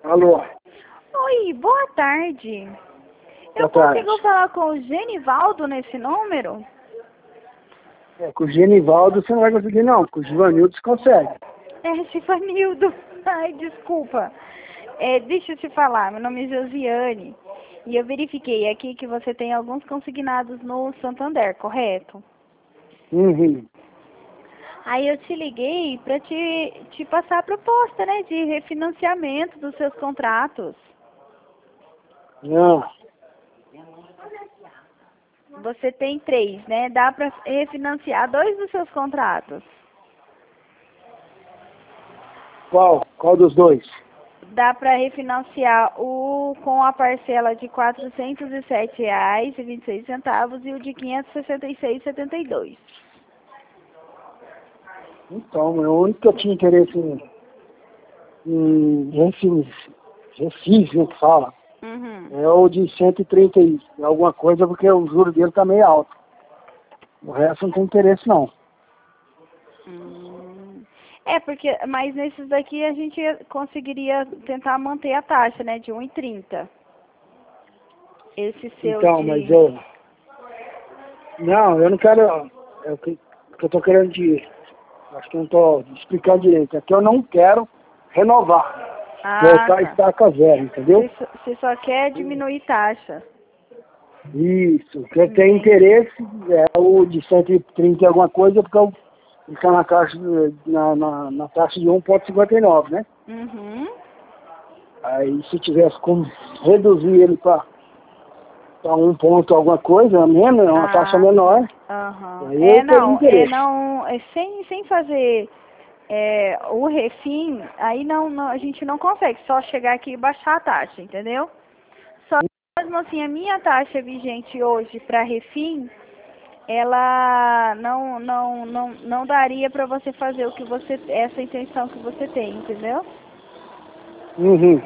Alô? Oi, boa tarde. Eu Boa tarde. consigo falar com o Genivaldo nesse número? Com o Genivaldo você não vai conseguir não, com o Givanildo você consegue. É, Givanildo. Ai, desculpa. Deixa eu te falar, meu nome é Josiane. E eu verifiquei aqui que você tem alguns consignados no Santander, correto? Uhum. Aí eu te liguei para te passar a proposta, né, de refinanciamento dos seus contratos. Não. Você tem 3, né? Dá para refinanciar 2 dos seus contratos. Qual dos dois? Dá para refinanciar o com a parcela de R$ 407,26 e o de R$ 566,72. Então, o único que eu tinha interesse em refis, né, que fala, Uhum. é o de 130 e alguma coisa, porque o juro dele tá meio alto. O resto não tem interesse não. Mas nesses daqui a gente conseguiria tentar manter a taxa, né, de 1,30. Esse seu Então, mas de... não, eu não quero, é o que eu tô querendo dizer. Acho que não tô explicando direito. É que eu não quero renovar, voltar a tá. estaca zero, entendeu? Você só quer diminuir taxa. Isso, o que eu tenho Entendi. interesse é o de 130 e alguma coisa, porque ele está na taxa, na taxa de 1,59, né? Uhum. Aí se tivesse como reduzir ele para 1 ponto alguma coisa, menos, uma taxa menor, Aham. aí eu teria interesse. Sem fazer o refim, aí a gente não consegue só chegar aqui e baixar a taxa, entendeu? Só mesmo assim, a minha taxa vigente hoje para refim, ela não daria para você fazer essa intenção que você tem, entendeu? Uhum.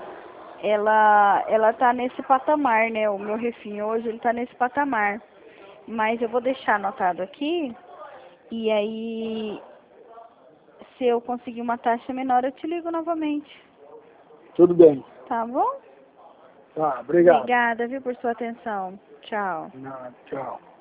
Ela tá nesse patamar, né? O meu refim hoje, ele tá nesse patamar. Mas eu vou deixar anotado aqui. E aí, se eu conseguir uma taxa menor, eu te ligo novamente. Tudo bem. Tá bom? Tá, obrigado. Obrigada, viu, por sua atenção. Tchau. Nada, tchau.